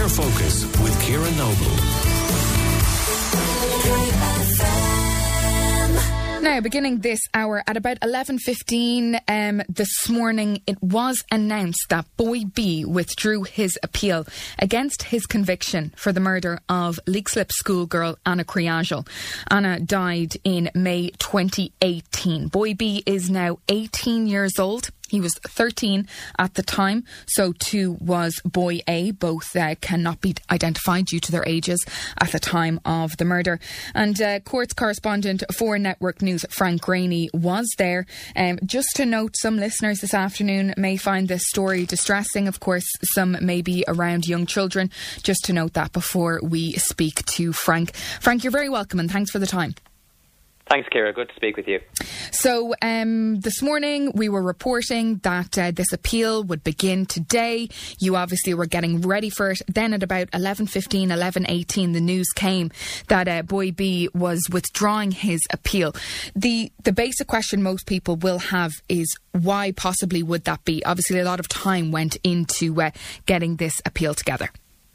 Clare Focus with Ciara Noble. Now, beginning this hour at about 11:15 this morning, it was announced that Boy B withdrew his appeal against his conviction for the murder of Leixlip schoolgirl Anna Criagel. Anna died in May 2018. Boy B is now 18 years old. He was 13 at the time, so too was Boy A. Both cannot be identified due to their ages at the time of the murder. And courts correspondent for Network News, Frank Rainey, was there. Just to note, some listeners this afternoon may find this story distressing. Of course, some may be around young children. Just to note that before we speak to Frank. Frank, you're very welcome and thanks for the time. Thanks, Ciara. Good to speak with you. So this morning we were reporting that this appeal would begin today. You obviously were getting ready for it. Then at about 11:15, 11:18, the news came that Boy B was withdrawing his appeal. The basic question most people will have is why possibly would that be? Obviously a lot of time went into getting this appeal together.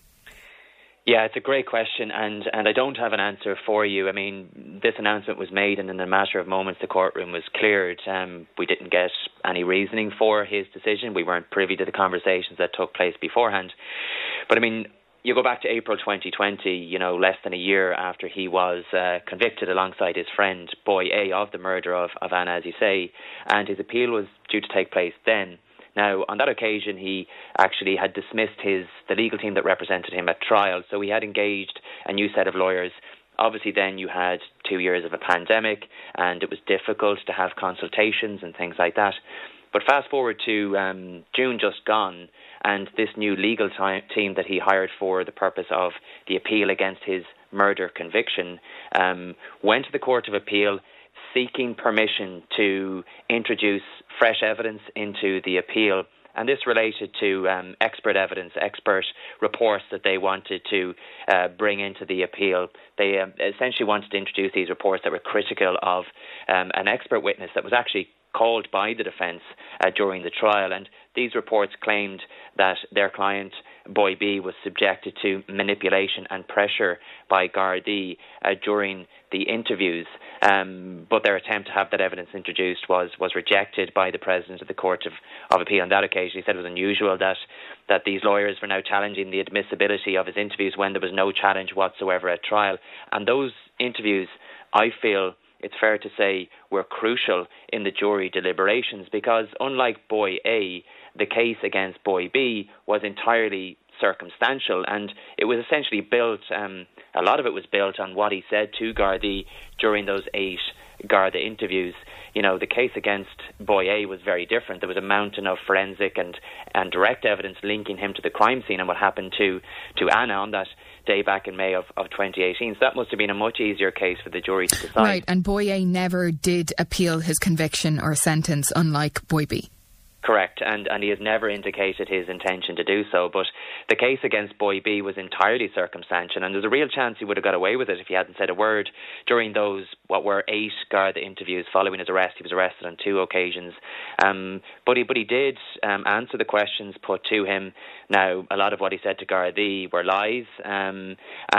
Yeah, it's a great question, and I don't have an answer for you. I mean, this announcement was made, and in a matter of moments, the courtroom was cleared. We didn't get any reasoning for his decision. We weren't privy to the conversations that took place beforehand. But I mean, you go back to April 2020, less than a year after he was convicted alongside his friend, Boy A, of the murder of Anna, as you say, and his appeal was due to take place then. Now, on that occasion, he actually had dismissed the legal team that represented him at trial, so he had engaged a new set of lawyers. Obviously, then you had 2 years of a pandemic, and it was difficult to have consultations and things like that. But fast forward to June just gone, and this new legal team that he hired for the purpose of the appeal against his murder conviction went to the Court of Appeal seeking permission to introduce fresh evidence into the appeal. And this related to expert reports that they wanted to bring into the appeal. They essentially wanted to introduce these reports that were critical of an expert witness that was actually called by the defence during the trial. And these reports claimed that their client, Boy B, was subjected to manipulation and pressure by Gardaí during the interviews. But their attempt to have that evidence introduced was rejected by the President of the Court of Appeal on that occasion. He said it was unusual that these lawyers were now challenging the admissibility of his interviews when there was no challenge whatsoever at trial. And those interviews, I feel it's fair to say, were crucial in the jury deliberations because unlike Boy A, the case against Boy B was entirely circumstantial, and it was essentially built, a lot of it was built on what he said to Gardaí during those 8 Garda interviews. The case against Boy A was very different. There was a mountain of forensic and direct evidence linking him to the crime scene and what happened to Anna on that day back in May of 2018. So that must have been a much easier case for the jury to decide. Right, and Boy A never did appeal his conviction or sentence, unlike Boy B. Correct, and he has never indicated his intention to do so. But the case against Boy B was entirely circumstantial, and there's a real chance he would have got away with it if he hadn't said a word during those, what were 8 Garda interviews following his arrest. He was arrested on 2 occasions. But he did answer the questions put to him. Now, a lot of what he said to Gardaí were lies, and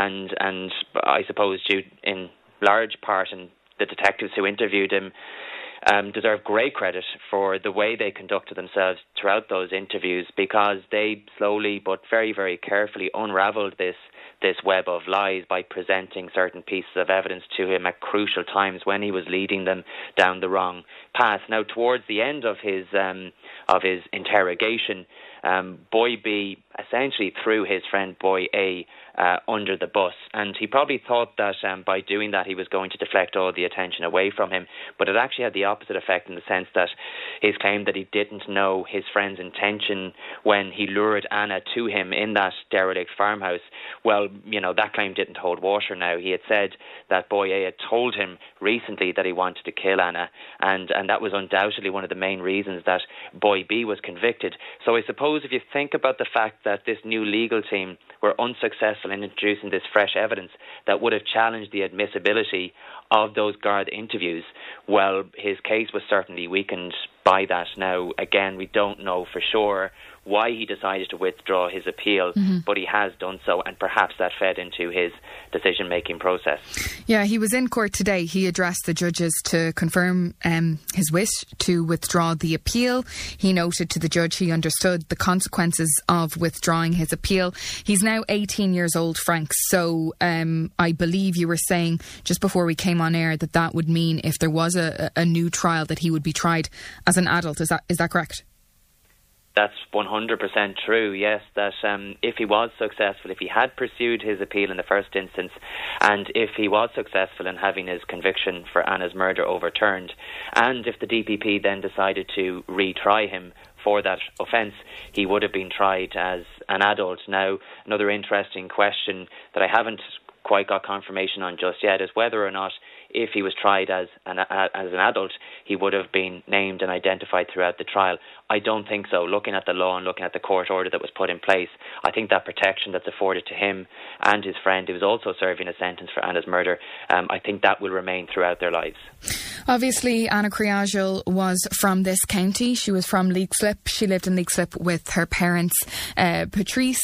I suppose due in large part, and the detectives who interviewed him deserve great credit for the way they conducted themselves throughout those interviews, because they slowly but very, very carefully unravelled this web of lies by presenting certain pieces of evidence to him at crucial times when he was leading them down the wrong path. Now, towards the end of his interrogation, Boy B essentially threw his friend Boy A under the bus, and he probably thought that by doing that he was going to deflect all the attention away from him, but it actually had the opposite effect in the sense that his claim that he didn't know his friend's intention when he lured Anna to him in that derelict farmhouse, well, that claim didn't hold water now. He had said that Boy A had told him recently that he wanted to kill Anna, and that was undoubtedly one of the main reasons that Boy B was convicted. So I suppose if you think about the fact that this new legal team were unsuccessful in introducing this fresh evidence that would have challenged the admissibility of those Garda interviews, well, his case was certainly weakened by that. Now, again, we don't know for sure why he decided to withdraw his appeal, but he has done so, and perhaps that fed into his decision-making process. Yeah, he was in court today. He addressed the judges to confirm his wish to withdraw the appeal. He noted to the judge he understood the consequences of withdrawing his appeal. He's now 18 years old, Frank, so I believe you were saying just before we came on air that would mean if there was a new trial that he would be tried as an adult. Is that correct? That's 100% true, yes, that if he was successful, if he had pursued his appeal in the first instance, and if he was successful in having his conviction for Anna's murder overturned, and if the DPP then decided to retry him for that offence, he would have been tried as an adult. Now, another interesting question that I haven't quite got confirmation on just yet is whether or not, if he was tried as an adult, he would have been named and identified throughout the trial. I don't think so. Looking at the law and looking at the court order that was put in place, I think that protection that's afforded to him and his friend, who was also serving a sentence for Anna's murder, I think that will remain throughout their lives. Obviously, Anna Criagel was from this county. She was from Leixlip. She lived in Leixlip with her parents, Patrick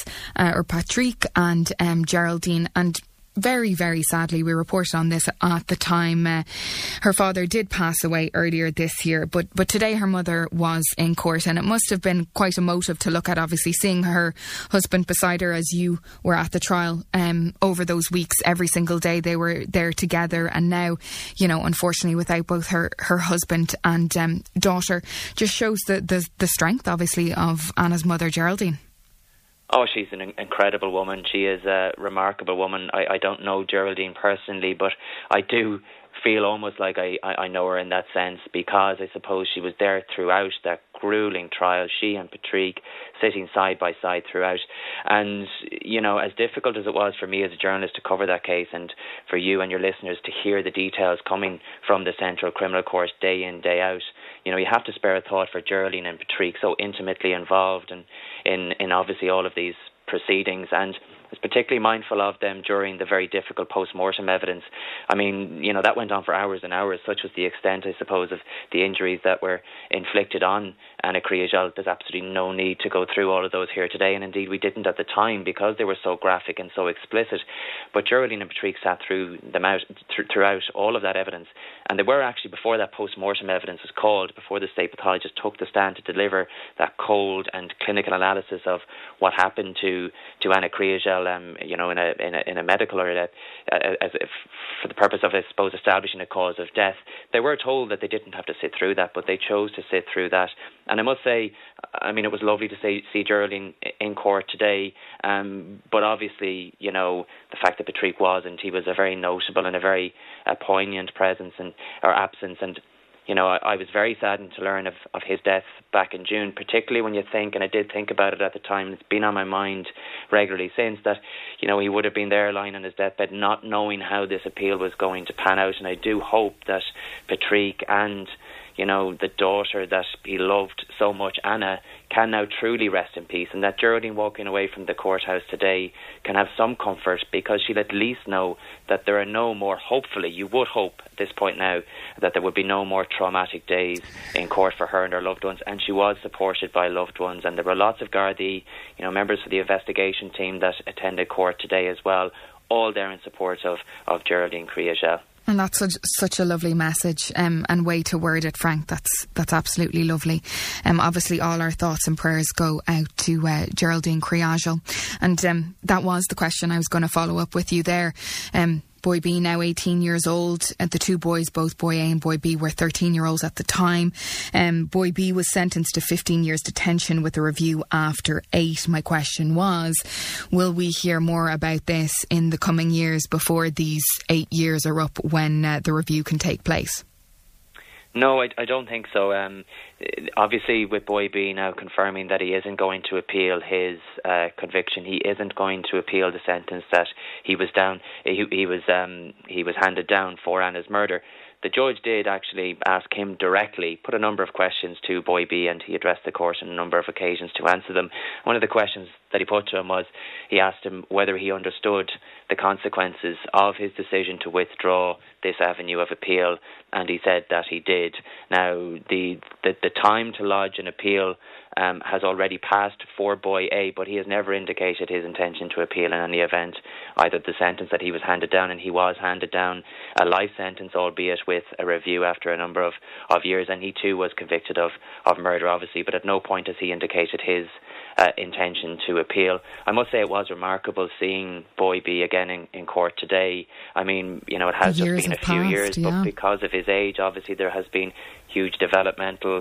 and Geraldine, and very, very sadly, we reported on this at the time. Her father did pass away earlier this year, but today her mother was in court, and it must have been quite emotive to look at, obviously, seeing her husband beside her as you were at the trial over those weeks. Every single day they were there together, and now, unfortunately, without both her husband and daughter, just shows the strength, obviously, of Anna's mother, Geraldine. Oh, she's an incredible woman. She is a remarkable woman. I don't know Geraldine personally, but I do feel almost like I know her in that sense, because I suppose she was there throughout that gruelling trial, she and Patrick sitting side by side throughout. And, as difficult as it was for me as a journalist to cover that case, and for you and your listeners to hear the details coming from the Central Criminal Court day in, day out, you have to spare a thought for Geraldine and Patrick, so intimately involved in obviously all of these proceedings, and was particularly mindful of them during the very difficult post-mortem evidence. I mean, that went on for hours and hours. Such was the extent, I suppose, of the injuries that were inflicted on Anna Criagel. There's absolutely no need to go through all of those here today, and indeed we didn't at the time because they were so graphic and so explicit. But Geraldine and Patrick sat through them out throughout all of that evidence, and they were actually, before that post-mortem evidence was called, before the state pathologist took the stand to deliver that cold and clinical analysis of what happened to Anna Criagel, in a medical or for the purpose of, I suppose, establishing a cause of death. They were told that they didn't have to sit through that, but they chose to sit through that. And I must say, it was lovely to see Geraldine in court today, but obviously, the fact that Patrick wasn't, he was a very notable and a very poignant presence or absence, and I was very saddened to learn of his death back in June, particularly when you think, and I did think about it at the time, it's been on my mind regularly since, that, he would have been there lying on his deathbed not knowing how this appeal was going to pan out. And I do hope that Patrick and, the daughter that he loved so much, Anna, can now truly rest in peace, and that Geraldine walking away from the courthouse today can have some comfort, because she'll at least know that there are no more, hopefully, you would hope at this point now, that there would be no more traumatic days in court for her and her loved ones. And she was supported by loved ones, and there were lots of Gardaí, members of the investigation team that attended court today as well, all there in support of Geraldine Criagel. And that's such a lovely message and way to word it, Frank. That's absolutely lovely. Obviously, all our thoughts and prayers go out to Geraldine Criagel. And that was the question I was going to follow up with you there. Boy B, now 18 years old. The two boys, both Boy A and Boy B, were 13-year-olds at the time. Boy B was sentenced to 15 years detention with a review after 8. My question was, will we hear more about this in the coming years before these 8 years are up, when the review can take place? No, I don't think so. Obviously, with Boy B now confirming that he isn't going to appeal his conviction, he isn't going to appeal the sentence that he was handed down for Anna's murder. The judge did actually ask him directly, put a number of questions to Boy B, and he addressed the court on a number of occasions to answer them. One of the questions that he put to him was, he asked him whether he understood the consequences of his decision to withdraw this avenue of appeal, and he said that he did. Now, the time to lodge an appeal has already passed for Boy A, but he has never indicated his intention to appeal in any event, either the sentence that he was handed down, and he was handed down a life sentence, albeit with a review after a number of years, and he too was convicted of murder, obviously, but at no point has he indicated his intention to appeal. I must say it was remarkable seeing Boy B again in court today. I mean, it has just been a few years, but because of his age, obviously there has been huge developmental.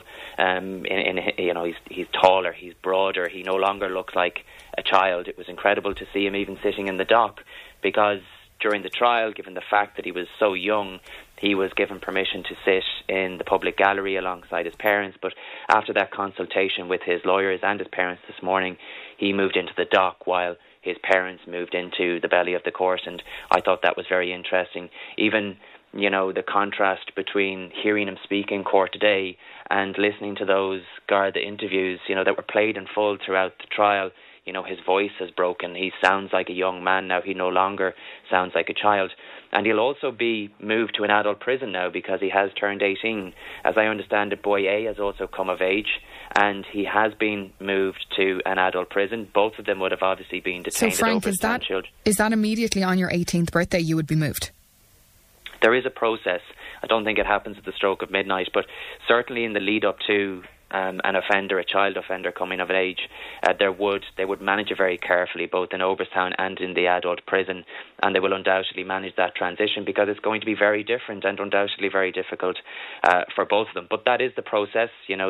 He's taller, he's broader. He no longer looks like a child. It was incredible to see him even sitting in the dock, because during the trial, given the fact that he was so young, he was given permission to sit in the public gallery alongside his parents. But after that consultation with his lawyers and his parents this morning, he moved into the dock while his parents moved into the belly of the court. And I thought that was very interesting. Even, the contrast between hearing him speak in court today and listening to those Garda interviews, that were played in full throughout the trial. His voice has broken. He sounds like a young man now. He no longer sounds like a child. And he'll also be moved to an adult prison now because he has turned 18. As I understand it, Boy A has also come of age, and he has been moved to an adult prison. Both of them would have obviously been detained. So, Frank, is that immediately on your 18th birthday you would be moved? There is a process. I don't think it happens at the stroke of midnight, but certainly in the lead up to an offender, a child offender coming of age, they would manage it very carefully, both in Oberstown and in the adult prison, and they will undoubtedly manage that transition because it's going to be very different and undoubtedly very difficult for both of them. But that is the process.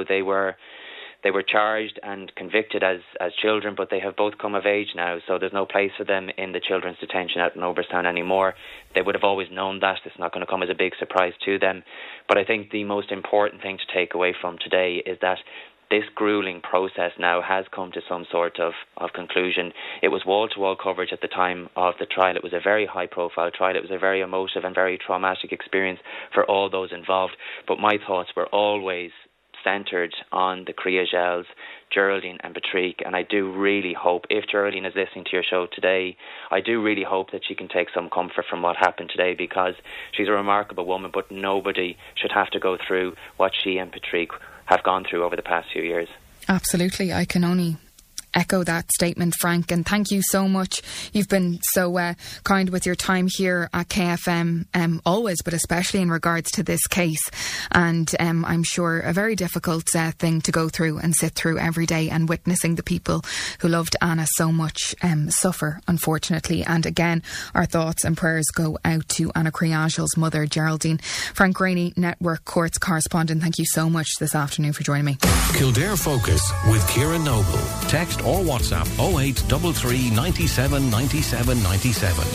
They were charged and convicted as children, but they have both come of age now, so there's no place for them in the children's detention out in Oberstown anymore. They would have always known that. It's not going to come as a big surprise to them. But I think the most important thing to take away from today is that this gruelling process now has come to some sort of conclusion. It was wall-to-wall coverage at the time of the trial. It was a very high-profile trial. It was a very emotive and very traumatic experience for all those involved. But my thoughts were always centred on the Criagels, Geraldine and Patrick, and I do really hope, if Geraldine is listening to your show today, I do really hope that she can take some comfort from what happened today, because she's a remarkable woman, but nobody should have to go through what she and Patrick have gone through over the past few years. Absolutely. I can only echo that statement, Frank, and thank you so much. You've been so kind with your time here at KFM, always, but especially in regards to this case, and I'm sure a very difficult thing to go through and sit through every day, and witnessing the people who loved Anna so much suffer, unfortunately. And again, our thoughts and prayers go out to Anna Criagel's mother, Geraldine. Frank Greaney, Network Courts correspondent, thank you so much this afternoon for joining me. Kildare Focus with Ciara Noble. Text or WhatsApp 0833 97 97 97.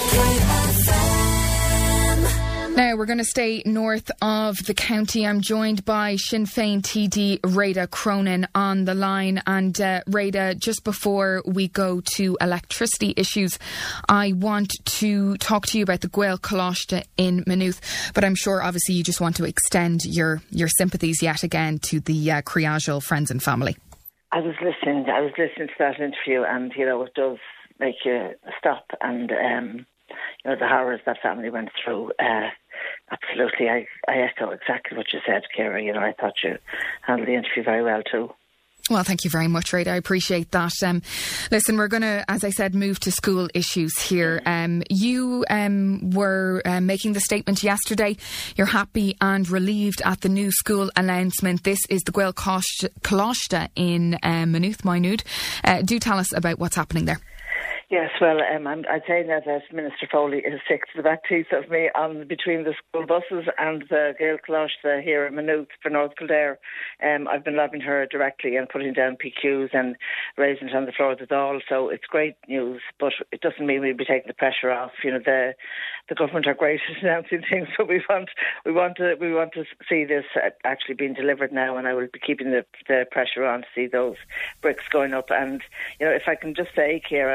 Now we're going to stay north of the county. I'm joined by Sinn Féin TD Rada Cronin on the line. And Rada, just before we go to electricity issues, I want to talk to you about the Gael Coláiste in Maynooth. But I'm sure obviously you just want to extend your sympathies yet again to the Criagel friends and family. I was listening to that interview, and it does make you stop, and the horrors that family went through. Absolutely, I echo exactly what you said, Ciara. I thought you handled the interview very well too. Well, thank you very much, Rada. I appreciate that. Listen, we're going to, as I said, move to school issues here. You were making the statement yesterday. You're happy and relieved at the new school announcement. This is the Gael Coláiste in Maynooth. Do tell us about what's happening there. Yes, well, I'd say now that Minister Foley is sick to the back teeth of me between the school buses and the Gael Coláiste here in Maynooth for North Kildare. I've been lobbying her directly and putting down PQs and raising it on the floor of the Dáil, so it's great news, but it doesn't mean we'll be taking the pressure off. The government are great at announcing things, but we want to see this actually being delivered now, and I will be keeping the pressure on to see those bricks going up. And if I can just say, Ciara, I'd like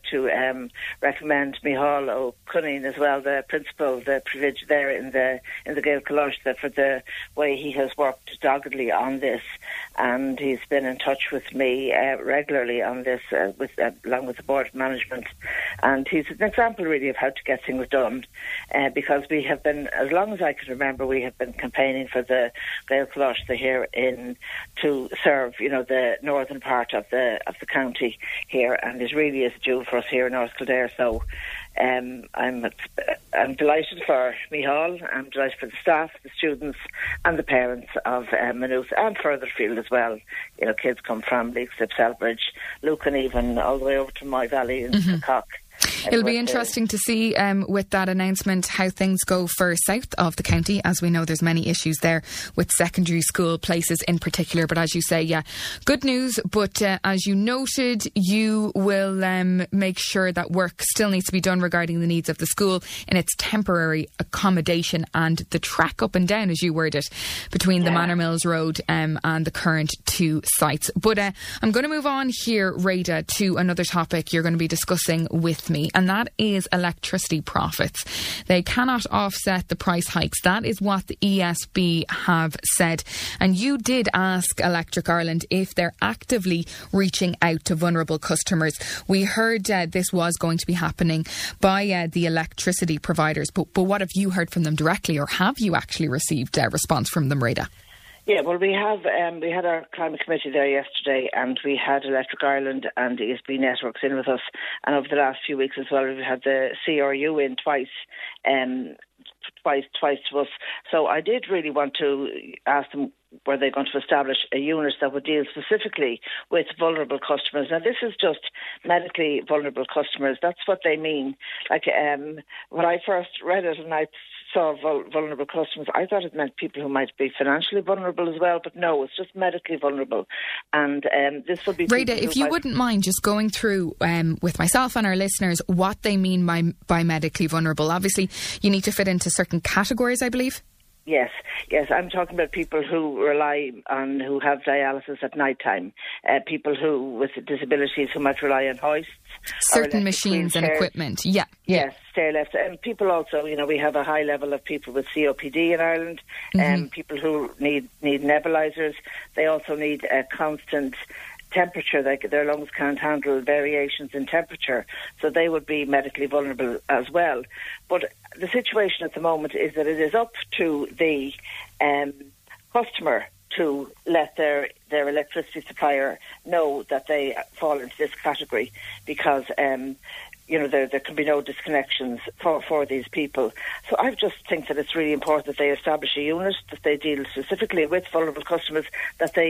to recommend Micheál Ó Conneen as well, the principal, the privilege there in the Gael Colosh, for the way he has worked doggedly on this, and he's been in touch with me regularly on this, along with the board of management, and he's an example really of how to get things done, because we have been, as long as I can remember, we have been campaigning for the Gael Colosh here to serve, the northern part of the county here, and it really is a jewel for us here in North Kildare. So I'm delighted for Micheál, I'm delighted for the staff, the students and the parents of Maynooth and further afield as well. Kids come from Leixlip, Selbridge, Lucan, even all the way over to My Valley and Cock. It'll be interesting to see with that announcement how things go for south of the county. As we know, there's many issues there with secondary school places in particular. But as you say, good news. But as you noted, you will make sure that work still needs to be done regarding the needs of the school in its temporary accommodation and the track up and down, as you word it, between the Manor Mills Road and the current two sites. But I'm going to move on here, Rada, to another topic you're going to be discussing with me, and that is electricity profits. They cannot offset the price hikes. That is what the ESB have said. And you did ask Electric Ireland if they're actively reaching out to vulnerable customers. We heard this was going to be happening by the electricity providers, but what have you heard from them directly, or have you actually received a response from them, Rada? Yeah, well, we had our climate committee there yesterday, and we had Electric Ireland and ESB Networks in with us, and over the last few weeks as well, we've had the CRU in twice to us. So I did really want to ask them, were they going to establish a unit that would deal specifically with vulnerable customers? Now, this is just medically vulnerable customers. That's what they mean. Like, when I first read it and I saw vulnerable customers, I thought it meant people who might be financially vulnerable as well, but no, it's just medically vulnerable. And this would be... Rada, if you wouldn't mind just going through with myself and our listeners what they mean by medically vulnerable. Obviously, you need to fit into certain categories, I believe. Yes. I'm talking about people who rely on, who have dialysis at night time, people who with disabilities who might rely on hoists, certain machines and equipment. Yes, stair lifts, and people also. We have a high level of people with COPD in Ireland, and people who need nebulizers. They also need a constant temperature. Their lungs can't handle variations in temperature, so they would be medically vulnerable as well. But the situation at the moment is that it is up to the customer to let their electricity supplier know that they fall into this category, because there can be no disconnections for these people. So I just think that it's really important that they establish a unit, that they deal specifically with vulnerable customers, that they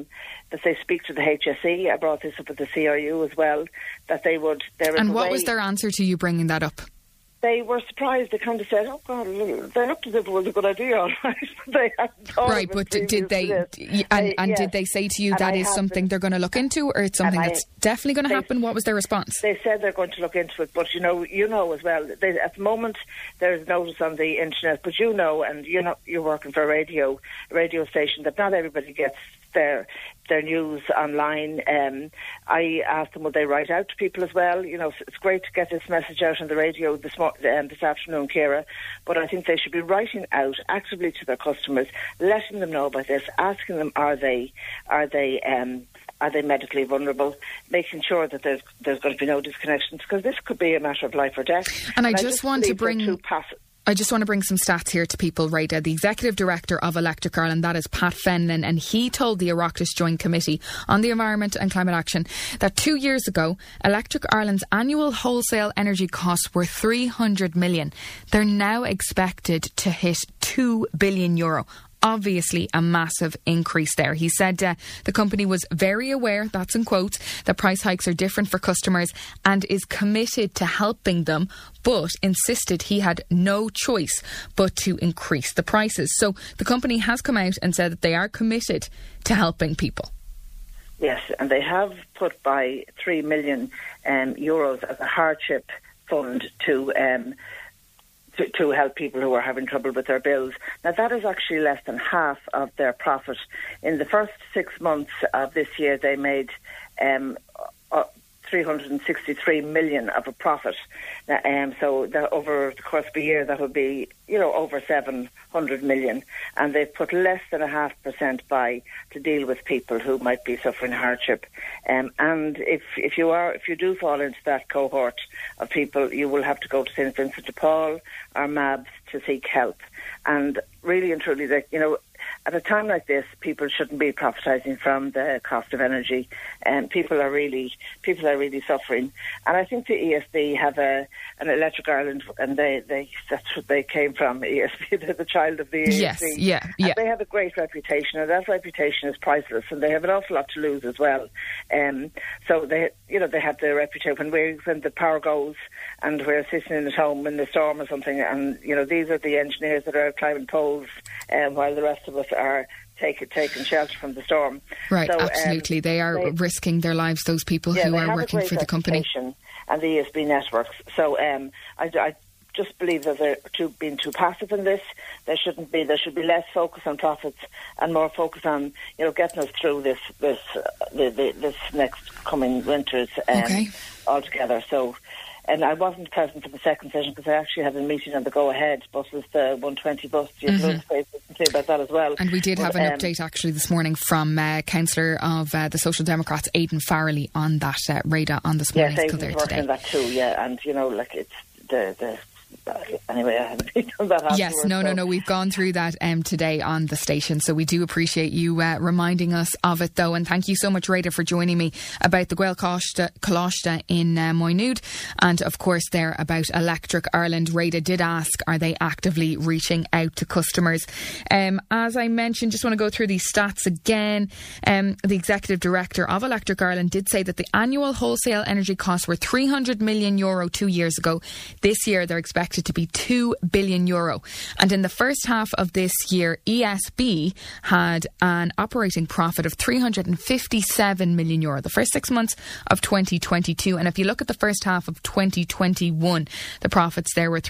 speak to the HSE. I brought this up with the CRU as well, that they would... And what was their answer to you bringing that up? They were surprised. They kind of said, "Oh God, they looked as if it was a good idea." All right, they hadn't thought right, but did they? Did they say to you that is something they're going to look into, or it's something that's definitely going to happen? What was their response? They said they're going to look into it, but you know as well. At the moment, there's notice on the internet, but and you're working for a radio station, that not everybody gets their news online. I asked them, would they write out to people as well? It's great to get this message out on the radio this afternoon, Ciara, but I think they should be writing out actively to their customers, letting them know about this, asking them, are they medically vulnerable, making sure that there's going to be no disconnections, because this could be a matter of life or death. And I just want to bring some stats here to people, Rada. The Executive Director of Electric Ireland, that is Pat Fenlon, and he told the Oireachtas Joint Committee on the Environment and Climate Action that 2 years ago, Electric Ireland's annual wholesale energy costs were 300 million. They're now expected to hit €2 billion. Obviously a massive increase there. He said the company was very aware, that's in quotes, that price hikes are different for customers and is committed to helping them, but insisted he had no choice but to increase the prices. So the company has come out and said that they are committed to helping people. Yes, and they have put by €3 million euros as a hardship fund to help people who are having trouble with their bills. Now, that is actually less than half of their profit. In the first 6 months of this year, they made 363 million of a profit. So that over the course of a year, that would be, over 700 million. And they've put less than 0.5% by to deal with people who might be suffering hardship. And if you do fall into that cohort of people, you will have to go to St. Vincent de Paul or MABS to seek help. And really and truly, at a time like this, people shouldn't be profitising from the cost of energy, and people are really suffering. And I think the ESB have an Electric Ireland, and that's what they came from. ESB, they're the child of the ESB. Yes, yeah. And they have a great reputation, and that reputation is priceless, and they have an awful lot to lose as well. So they have the reputation when the power goes, and we're sitting at home in the storm or something, and these are the engineers that are climbing poles, while the rest of us are taking shelter from the storm. Right, so, absolutely. They are risking their lives, those people who are working for the company. And the ESB networks. So I just believe that they're being too passive in this. There shouldn't be. There should be less focus on profits and more focus on getting us through this next coming winters altogether. So. And I wasn't present for the second session because I actually had a meeting on the Go Ahead buses, the 120 bus. You have say about that as well. And we did have an update actually this morning from Councillor of the Social Democrats, Aidan Farrelly, on that radar on this morning's Aidan's working today. on that too, yeah. And it's the anyway, I haven't done that afterwards. Yes, no. We've gone through that today on the station, so we do appreciate you reminding us of it, though. And thank you so much, Rada, for joining me about the Gael Coláiste in Moynood, and of course there about Electric Ireland. Rada did ask, are they actively reaching out to customers? As I mentioned, just want to go through these stats again. The Executive Director of Electric Ireland did say that the annual wholesale energy costs were €300 million 2 years ago. This year they're expected to be €2 billion. And in the first half of this year, ESB had an operating profit of €357 million, the first 6 months of 2022. And if you look at the first half of 2021, the profits there were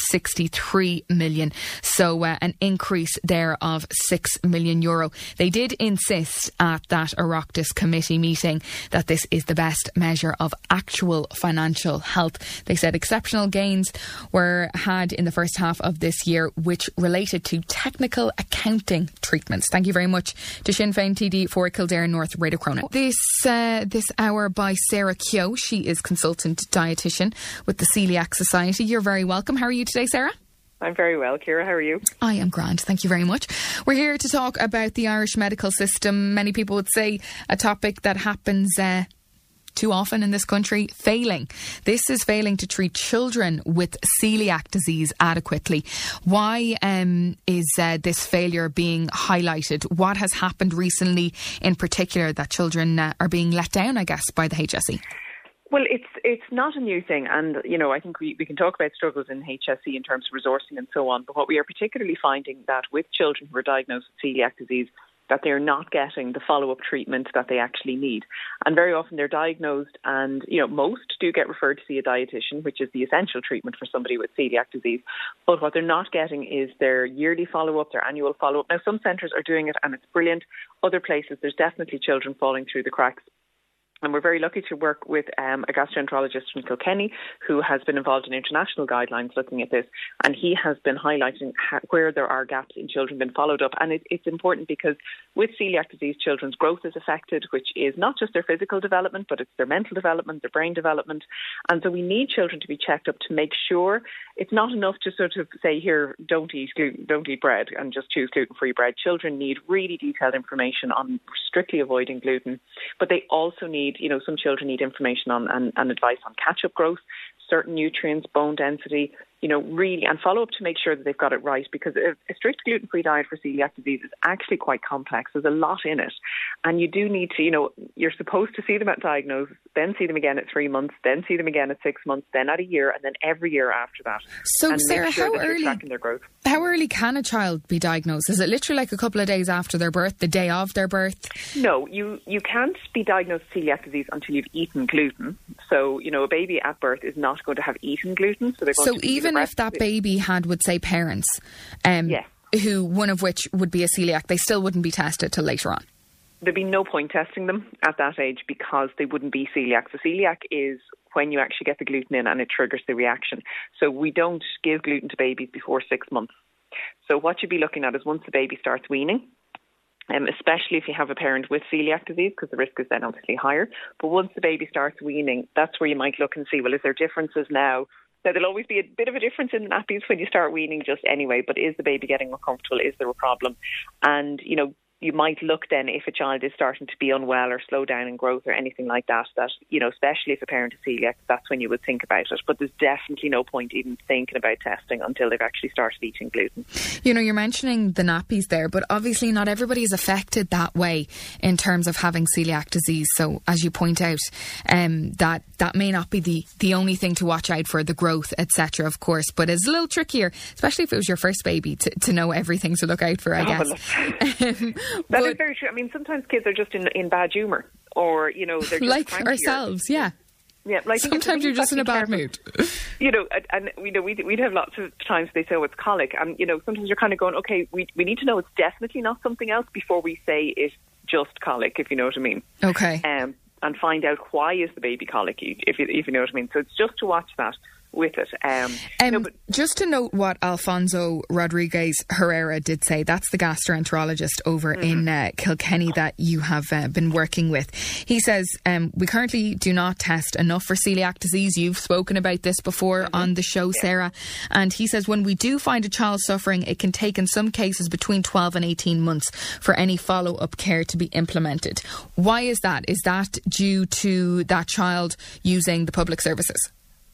€363 million. So an increase there of €6 million. They did insist at that Oireachtas committee meeting that this is the best measure of actual financial health. They said exceptional gains were had in the first half of this year, which related to technical accounting treatments. Thank you very much to Sinn Féin TD for Kildare North, Rada Cronin. This hour by Sarah Keogh. She is consultant dietitian with the Celiac Society. You're very welcome. How are you today, Sarah? I'm very well. Ciara, how are you? I am grand, thank you very much. We're here to talk about the Irish medical system. Many people would say a topic that happens too often in this country, failing. This is failing to treat children with celiac disease adequately. Why is this failure being highlighted? What has happened recently in particular that children are being let down, I guess, by the HSE? Well, it's not a new thing, and I think we can talk about struggles in HSE in terms of resourcing and so on, but what we are particularly finding that with children who are diagnosed with celiac disease, that they're not getting the follow-up treatment that they actually need. And very often they're diagnosed and, most do get referred to see a dietitian, which is the essential treatment for somebody with celiac disease. But what they're not getting is their yearly follow-up, their annual follow-up. Now, some centres are doing it and it's brilliant. Other places, there's definitely children falling through the cracks. And we're very lucky to work with a gastroenterologist from Kilkenny who has been involved in international guidelines looking at this. And he has been highlighting where there are gaps in children being followed up. And it's important because with celiac disease, children's growth is affected, which is not just their physical development, but it's their mental development, their brain development. And so we need children to be checked up to make sure it's not enough to sort of say, here, don't eat gluten, don't eat bread and just choose gluten-free bread. Children need really detailed information on strictly avoiding gluten, but they also need, some children need information on and advice on catch-up growth, certain nutrients, bone density, really, and follow up to make sure that they've got it right, because a strict gluten-free diet for celiac disease is actually quite complex. There's a lot in it. And you do need to, you're supposed to see them at diagnosis, then see them again at 3 months, then see them again at 6 months, then at a year, and then every year after that. So, and Sarah, how early can a child be diagnosed? Is it literally like a couple of days after their birth, the day of their birth? No, you can't be diagnosed with celiac disease until you've eaten gluten. So, a baby at birth is not going to have eaten gluten. So even if that baby had, would say, parents, yes, who one of which would be a celiac, they still wouldn't be tested till later on. there'd be no point testing them at that age because they wouldn't be celiac. So celiac is when you actually get the gluten in and it triggers the reaction. So we don't give gluten to babies before 6 months. So what you'd be looking at is once the baby starts weaning, especially if you have a parent with celiac disease, because the risk is then obviously higher. But once the baby starts weaning, that's where you might look and see, well, is there differences now? Now, there'll always be a bit of a difference in the nappies when you start weaning just anyway, but is the baby getting uncomfortable? Is there a problem? And, you might look then if a child is starting to be unwell or slow down in growth or anything like that, especially if a parent is celiac, that's when you would think about it. But there's definitely no point even thinking about testing until they've actually started eating gluten. You're mentioning the nappies there, but obviously not everybody is affected that way in terms of having celiac disease. So as you point out, that may not be the only thing to watch out for, the growth, etc., of course, but it's a little trickier, especially if it was your first baby, to know everything to look out for, I guess. That is very true. I mean, sometimes kids are just in bad humour, or they're just like crankier. ourselves. Yeah. Like sometimes you're just in a bad mood. We'd have lots of times they say, it's colic, and sometimes you're kind of going, okay, we need to know it's definitely not something else before we say it's just colic, if you know what I mean. Okay. And find out why is the baby colicky, if you know what I mean. So it's just to watch that with it. Just to note what Alfonso Rodriguez Herrera did say, that's the gastroenterologist over in Kilkenny that you have been working with. He says, we currently do not test enough for celiac disease. You've spoken about this before on the show, Sarah. And he says when we do find a child suffering, it can take in some cases between 12 and 18 months for any follow-up care to be implemented. Why is that? Is that due to that child using the public services?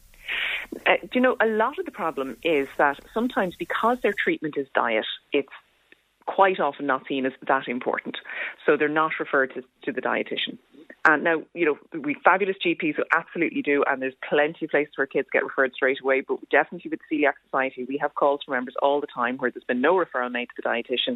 A lot of the problem is that sometimes because their treatment is diet, it's quite often not seen as that important. So they're not referred to the dietitian. And now, we fabulous GPs who absolutely do, and there's plenty of places where kids get referred straight away, but definitely with the Celiac Society, we have calls from members all the time where there's been no referral made to the dietitian.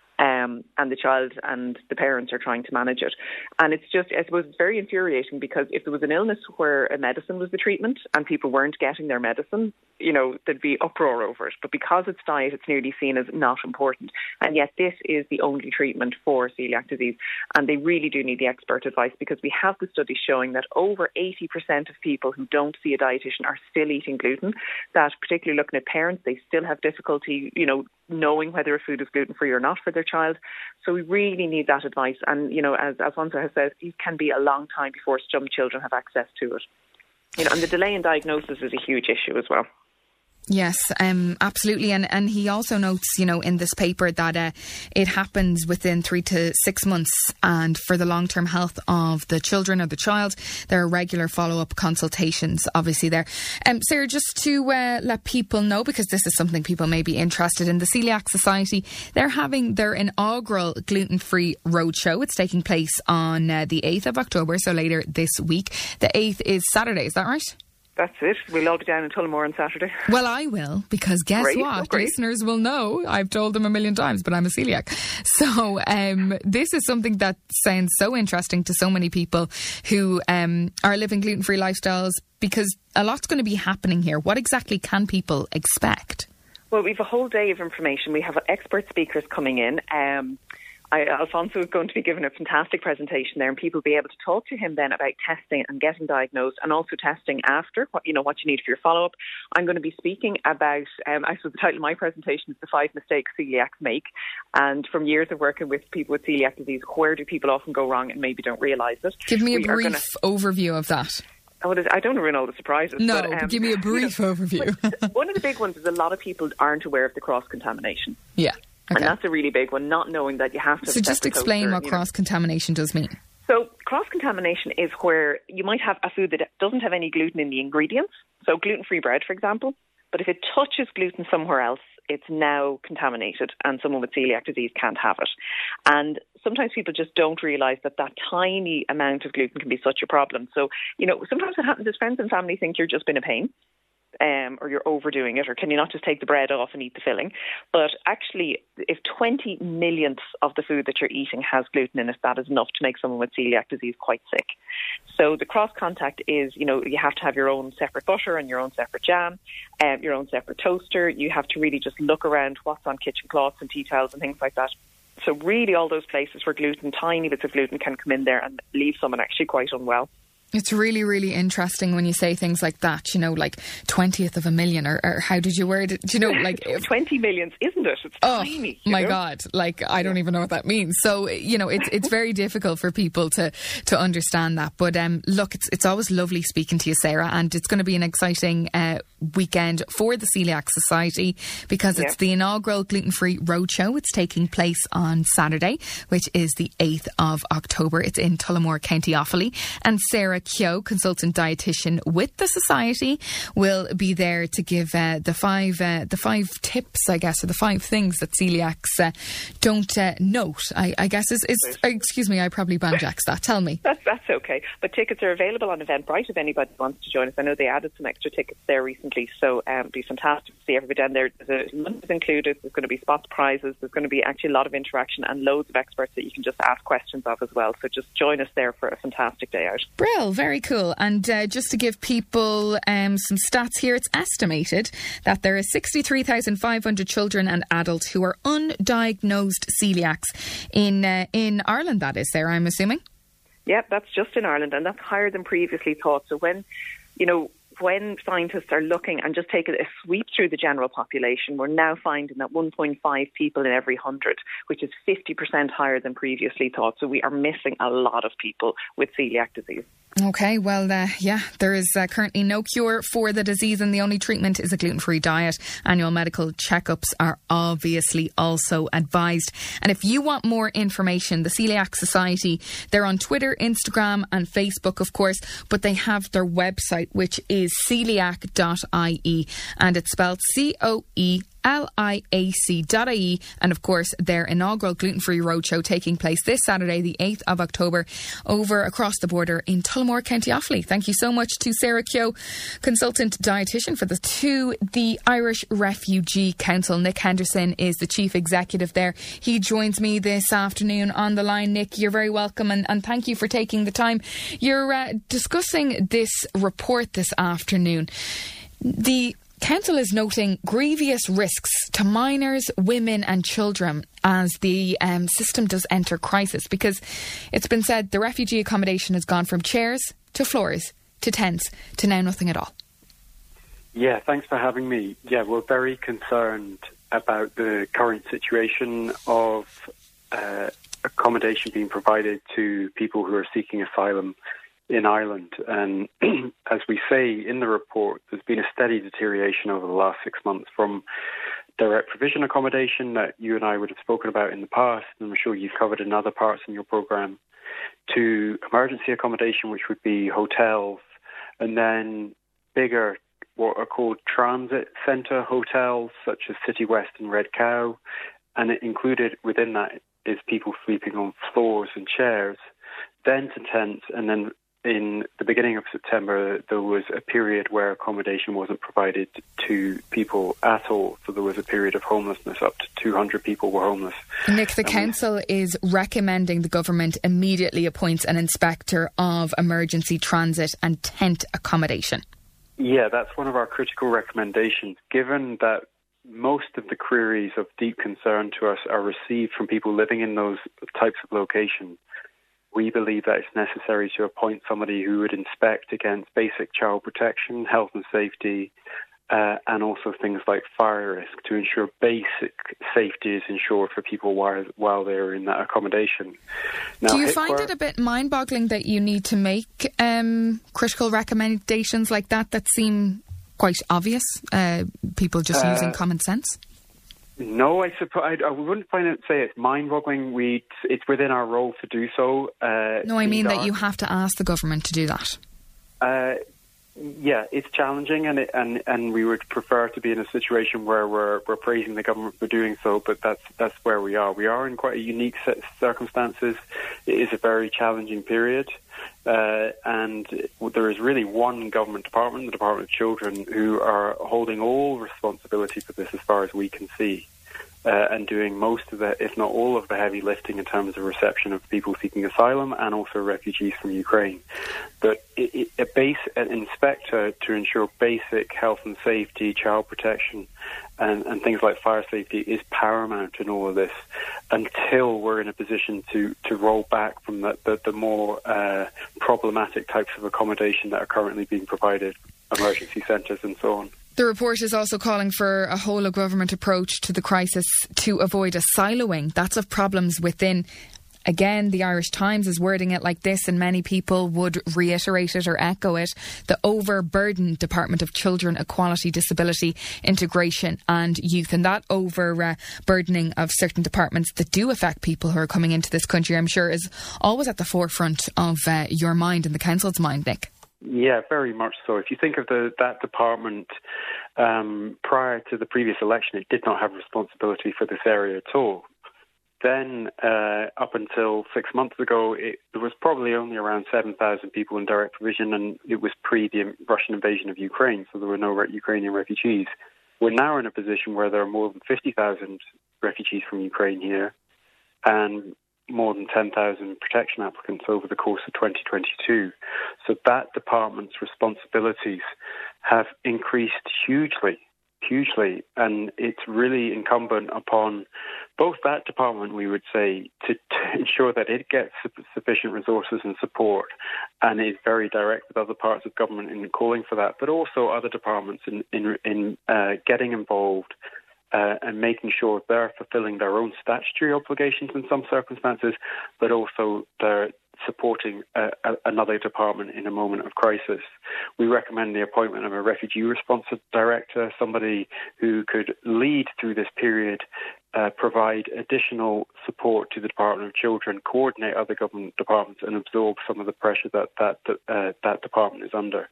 And the child and the parents are trying to manage it. And it's just, I suppose, it's very infuriating because if there was an illness where a medicine was the treatment and people weren't getting their medicine, there'd be uproar over it. But because it's diet, it's nearly seen as not important. And yet this is the only treatment for celiac disease. And they really do need the expert advice because we have the studies showing that over 80% of people who don't see a dietitian are still eating gluten. That particularly looking at parents, they still have difficulty, knowing whether a food is gluten-free or not for their child. So we really need that advice. And, as Alfonso has said, it can be a long time before some children have access to it. And the delay in diagnosis is a huge issue as well. Yes, absolutely. And he also notes, in this paper that it happens within 3 to 6 months. And for the long-term health of the children or the child, there are regular follow-up consultations, obviously, there. Sarah, just to let people know, because this is something people may be interested in, the Celiac Society, they're having their inaugural gluten-free roadshow. It's taking place on the 8th of October, so later this week. The 8th is Saturday, is that right? That's it. We'll all be down in Tullamore on Saturday. Well, I will, because guess what? Listeners will know. I've told them a million times, but I'm a celiac. So this is something that sounds so interesting to so many people who are living gluten-free lifestyles, because a lot's going to be happening here. What exactly can people expect? Well, we have a whole day of information. We have expert speakers coming in. Alfonso is going to be giving a fantastic presentation there, and people will be able to talk to him then about testing and getting diagnosed, and also testing after, what you need for your follow-up. I'm going to be speaking about, I suppose the title of my presentation is The 5 Mistakes Celiacs Make, and from years of working with people with celiac disease, where do people often go wrong and maybe don't realise it? Give me a brief overview of that. I don't ruin all the surprises. No, but give me a brief overview. One of the big ones is a lot of people aren't aware of the cross-contamination. Yeah. Okay. And that's a really big one, not knowing that you have to... So just explain what cross-contamination does mean. So cross-contamination is where you might have a food that doesn't have any gluten in the ingredients. So gluten-free bread, for example. But if it touches gluten somewhere else, it's now contaminated, and someone with celiac disease can't have it. And sometimes people just don't realise that tiny amount of gluten can be such a problem. So, sometimes what happens is friends and family think you're just being a pain. Or you're overdoing it, or can you not just take the bread off and eat the filling? But actually, if 20 millionths of the food that you're eating has gluten in it, that is enough to make someone with celiac disease quite sick. So the cross-contact is, you have to have your own separate butter and your own separate jam, your own separate toaster. You have to really just look around what's on kitchen cloths and tea towels and things like that. So really all those places where gluten, tiny bits of gluten can come in there and leave someone actually quite unwell. It's really, really interesting when you say things like that, you know, like 20th of a million, or how did you word it? Do you know, like 20 millions, isn't it? It's tiny. Oh my God. Like, I don't even know what that means. So, you know, it's very difficult for people to understand that. But look, it's always lovely speaking to you, Sarah, and it's going to be an exciting weekend for the Celiac Society, because it's the inaugural gluten-free roadshow. It's taking place on Saturday, which is the 8th of October. It's in Tullamore, County Offaly, and Sarah Keogh, consultant dietitian with the Society, will be there to give the five tips, I guess, or the 5 things that celiacs don't note. I guess is excuse me, I probably banjaxed that. Tell me. That's okay. But tickets are available on Eventbrite if anybody wants to join us. I know they added some extra tickets there recently, so it'd be fantastic to see everybody down there. There's lunch included. There's going to be spots prizes. There's going to be actually a lot of interaction and loads of experts that you can just ask questions of as well. So just join us there for a fantastic day out. Brill, very cool. And just to give people some stats here, it's estimated that there are 63,500 children and adults who are undiagnosed celiacs in Ireland. That is there, I'm assuming. Yeah, that's just in Ireland, and that's higher than previously thought. So when scientists are looking and just taking a sweep through the general population, we're now finding that 1.5 people in every 100, which is 50% higher than previously thought. So we are missing a lot of people with celiac disease. Okay, well, there is currently no cure for the disease, and the only treatment is a gluten-free diet. Annual medical checkups are obviously also advised. And if you want more information, the Celiac Society, they're on Twitter, Instagram and Facebook, of course, but they have their website, which is celiac.ie, and it's spelled COELIAC.ie, and of course their inaugural gluten-free roadshow taking place this Saturday, the 8th of October, over across the border in Tullamore, County Offaly. Thank you so much to Sarah Keogh, consultant dietitian for the Irish Refugee Council. Nick Henderson is the chief executive there. He joins me this afternoon on the line. Nick, you're very welcome, and thank you for taking the time. You're discussing this report this afternoon. The Council is noting grievous risks to minors, women and children as the system does enter crisis, because it's been said the refugee accommodation has gone from chairs to floors to tents to now nothing at all. Yeah, thanks for having me. Yeah, we're very concerned about the current situation of accommodation being provided to people who are seeking asylum in Ireland. And as we say in the report, there's been a steady deterioration over the last 6 months from direct provision accommodation that you and I would have spoken about in the past, and I'm sure you've covered in other parts in your programme, to emergency accommodation, which would be hotels, and then bigger, what are called transit centre hotels, such as City West and Red Cow, and it included within that is people sleeping on floors and chairs, then to tents, and then in the beginning of September, there was a period where accommodation wasn't provided to people at all. So there was a period of homelessness. Up to 200 people were homeless. Nick, the Council is recommending the government immediately appoints an inspector of emergency transit and tent accommodation. Yeah, that's one of our critical recommendations. Given that most of the queries of deep concern to us are received from people living in those types of locations, we believe that it's necessary to appoint somebody who would inspect against basic child protection, health and safety, and also things like fire risk, to ensure basic safety is ensured for people while they're in that accommodation. Now, do you find it a bit mind-boggling that you need to make critical recommendations like that seem quite obvious? People just using common sense? No, I suppose I wouldn't say it's mind-boggling. It's within our role to do so. No, I mean that you have to ask the government to do that. Yeah, it's challenging, and we would prefer to be in a situation where we're praising the government for doing so. But that's where we are. We are in quite a unique set of circumstances. It is a very challenging period. And there is really one government department, the Department of Children, who are holding all responsibility for this as far as we can see. and doing most of the, if not all of the heavy lifting in terms of reception of people seeking asylum and also refugees from Ukraine. But an inspector to ensure basic health and safety, child protection, and things like fire safety is paramount in all of this until we're in a position to roll back from the more problematic types of accommodation that are currently being provided, emergency centres and so on. The report is also calling for a whole-of-government approach to the crisis to avoid a siloing. That's of problems within. Again, the Irish Times is wording it like this, and many people would reiterate it or echo it. The overburdened Department of Children, Equality, Disability, Integration and Youth. And that overburdening of certain departments that do affect people who are coming into this country, I'm sure, is always at the forefront of your mind and the Council's mind, Nick. Yeah, very much so. If you think of that department prior to the previous election, it did not have responsibility for this area at all. Then, up until 6 months ago, there was probably only around 7,000 people in direct provision, and it was pre the Russian invasion of Ukraine, so there were no Ukrainian refugees. We're now in a position where there are more than 50,000 refugees from Ukraine here, and more than 10,000 protection applicants over the course of 2022. So that department's responsibilities have increased hugely, and it's really incumbent upon both that department, we would say, to ensure that it gets sufficient resources and support and is very direct with other parts of government in calling for that, but also other departments in getting involved and making sure they're fulfilling their own statutory obligations in some circumstances, but also they're supporting another department in a moment of crisis. We recommend the appointment of a refugee response director, somebody who could lead through this period, provide additional support to the Department of Children, coordinate other government departments and absorb some of the pressure that department is under.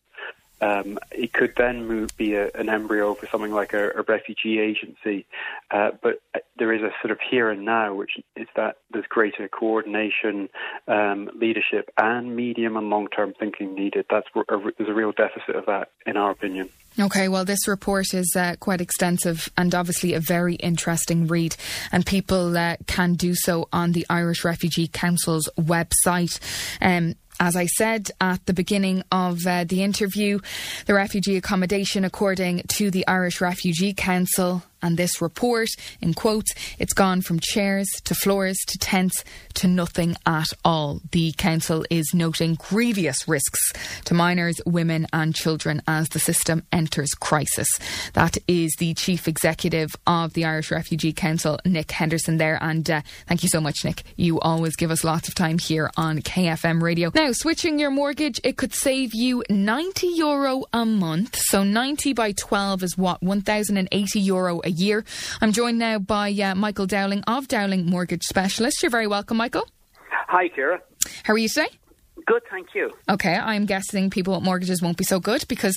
It could then be an embryo for something like a refugee agency, but there is a sort of here and now, which is that there's greater coordination, leadership, and medium and long-term thinking needed. There's a real deficit of that, in our opinion. OK, well, this report is quite extensive and obviously a very interesting read, and people can do so on the Irish Refugee Council's website. As I said at the beginning of the interview, the refugee accommodation, according to the Irish Refugee Council, and this report, in quotes, it's gone from chairs to floors to tents to nothing at all. The council is noting grievous risks to minors, women and children as the system enters crisis. That is the Chief Executive of the Irish Refugee Council, Nick Henderson there. And thank you so much, Nick. You always give us lots of time here on KFM Radio. Now, switching your mortgage, it could save you €90 a month. So 90 by 12 is what? €1,080 a year. I'm joined now by Michael Dowling of Dowling Mortgage Specialist. You're very welcome, Michael. Hi, Ciara. How are you today? Good, thank you. OK, I'm guessing people with mortgages won't be so good, because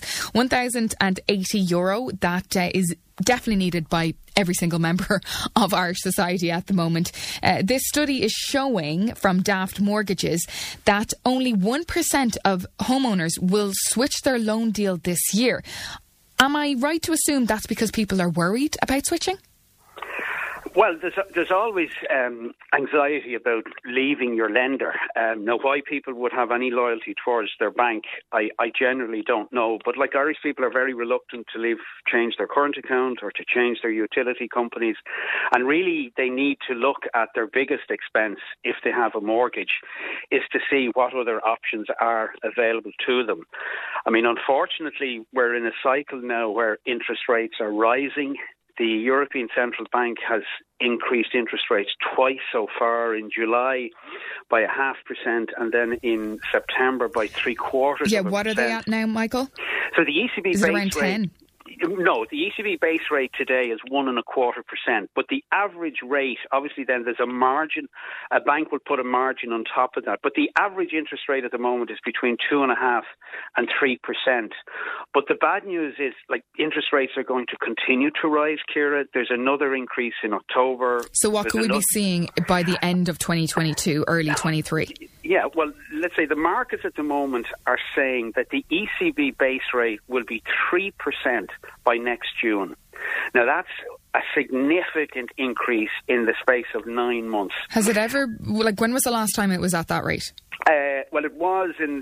€1,080, that is definitely needed by every single member of Irish society at the moment. This study is showing from Daft Mortgages that only 1% of homeowners will switch their loan deal this year. Am I right to assume that's because people are worried about switching? Well, there's always anxiety about leaving your lender. Now, why people would have any loyalty towards their bank, I generally don't know. But like, Irish people are very reluctant to change their current account or to change their utility companies. And really, they need to look at their biggest expense, if they have a mortgage, is to see what other options are available to them. I mean, unfortunately, we're in a cycle now where interest rates are rising. The European Central Bank has increased interest rates twice so far, in July by 0.5% and then in September by 0.75%. Yeah, what are they at now, Michael? So the ECB is base it around 10? Rate, no, the ECB base rate today is 1.25%. But the average rate, obviously then there's a margin. A bank will put a margin on top of that. But the average interest rate at the moment is between 2.5% and 3%. But the bad news is, like, interest rates are going to continue to rise, Ciara. There's another increase in October. So what could we be seeing by the end of 2022, early 23? Yeah, well, let's say the markets at the moment are saying that the ECB base rate will be 3% by next June. Now, that's a significant increase in the space of 9 months. Has it ever, when was the last time it was at that rate? Well, it was in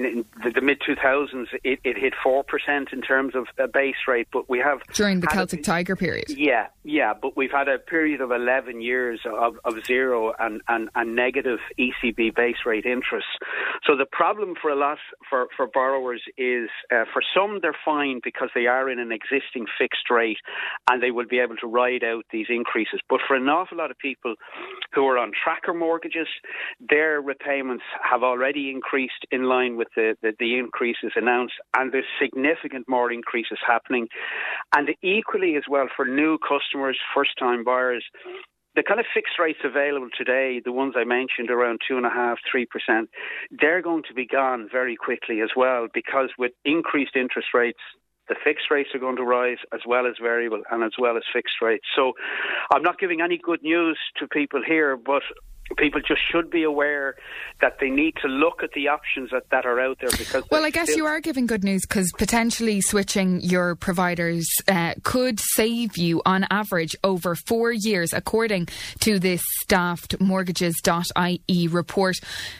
the mid-2000s. It hit 4% in terms of base rate, but we have... During the Celtic Tiger period? Yeah, but we've had a period of 11 years of zero and negative ECB base rate interest. So the problem for a lot for borrowers is, for some they're fine because they are in an existing fixed rate and they will be able to ride out these increases. But for an awful lot of people who are on tracker mortgages, their repayments have already increased in line with the increases announced, and there's significant more increases happening. And equally as well for new customers, first-time buyers, the kind of fixed rates available today, the ones I mentioned around 2.5%, 3%, they're going to be gone very quickly as well, because with increased interest rates, the fixed rates are going to rise as well as variable and as well as fixed rates. So I'm not giving any good news to people here, but people just should be aware that they need to look at the options that are out there. Because well, I guess you are giving good news, because potentially switching your providers could save you on average over 4 years, according to this staffedmortgages.ie report,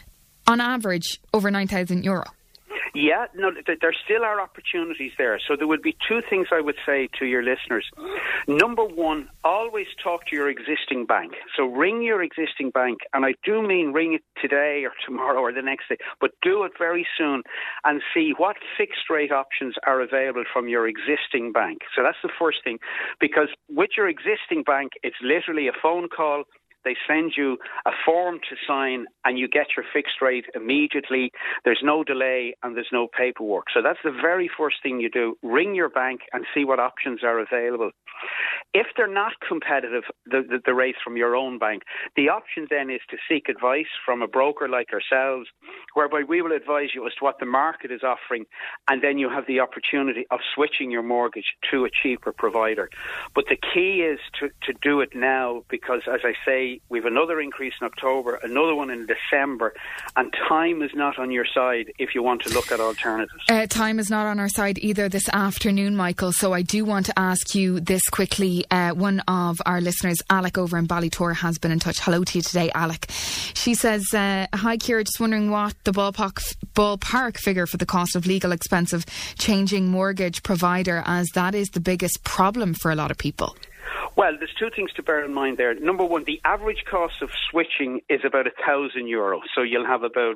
on average over €9,000. Yeah, no, there still are opportunities there. So there would be two things I would say to your listeners. Number one, always talk to your existing bank. So ring your existing bank, and I do mean ring it today or tomorrow or the next day, but do it very soon and see what fixed rate options are available from your existing bank. So that's the first thing, because with your existing bank, it's literally a phone call. They send you a form to sign and you get your fixed rate immediately. There's no delay and there's no paperwork. So that's the very first thing you do. Ring your bank and see what options are available. If they're not competitive, the rates from your own bank, the option then is to seek advice from a broker like ourselves, whereby we will advise you as to what the market is offering, and then you have the opportunity of switching your mortgage to a cheaper provider. But the key is to do it now, because, as I say, we've another increase in October, another one in December, and time is not on your side if you want to look at alternatives. Time is not on our side either this afternoon, Michael, so I do want to ask you this quickly. One of our listeners, Alec over in Ballytor, has been in touch. Hello to you today, Alec. She says, hi Ciara, just wondering what the ballpark figure for the cost of legal expense of changing mortgage provider, as that is the biggest problem for a lot of people. Well, there's two things to bear in mind there. Number one, the average cost of switching is about €1,000. So you'll have about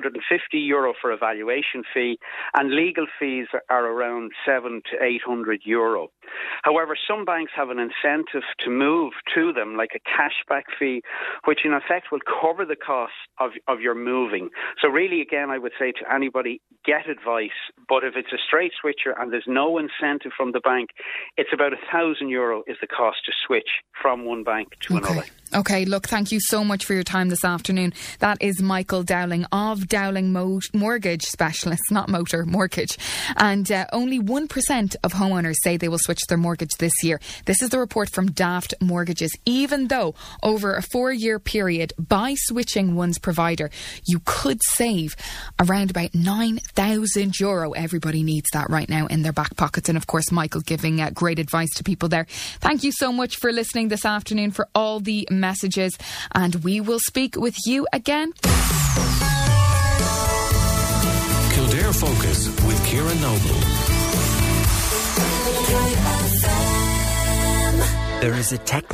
€150 for a valuation fee, and legal fees are around €700 to €800. However, some banks have an incentive to move to them, like a cashback fee, which in effect will cover the cost of your moving. So really, again, I would say to anybody, get advice. But if it's a straight switcher and there's no incentive from the bank, it's about €1,000 is the cost to switch from one bank to another. Okay, look, thank you so much for your time this afternoon. That is Michael Dowling of Dowling Mortgage Specialists, not Motor, Mortgage. And only 1% of homeowners say they will switch their mortgage this year. This is the report from Daft Mortgages. Even though over a 4-year period, by switching one's provider, you could save around about €9,000. Everybody needs that right now in their back pockets. And of course, Michael giving great advice to people there. Thank you so much for listening this afternoon, for all the messages, and we will speak with you again. Kildare Focus with Ciara Noble. There is a tech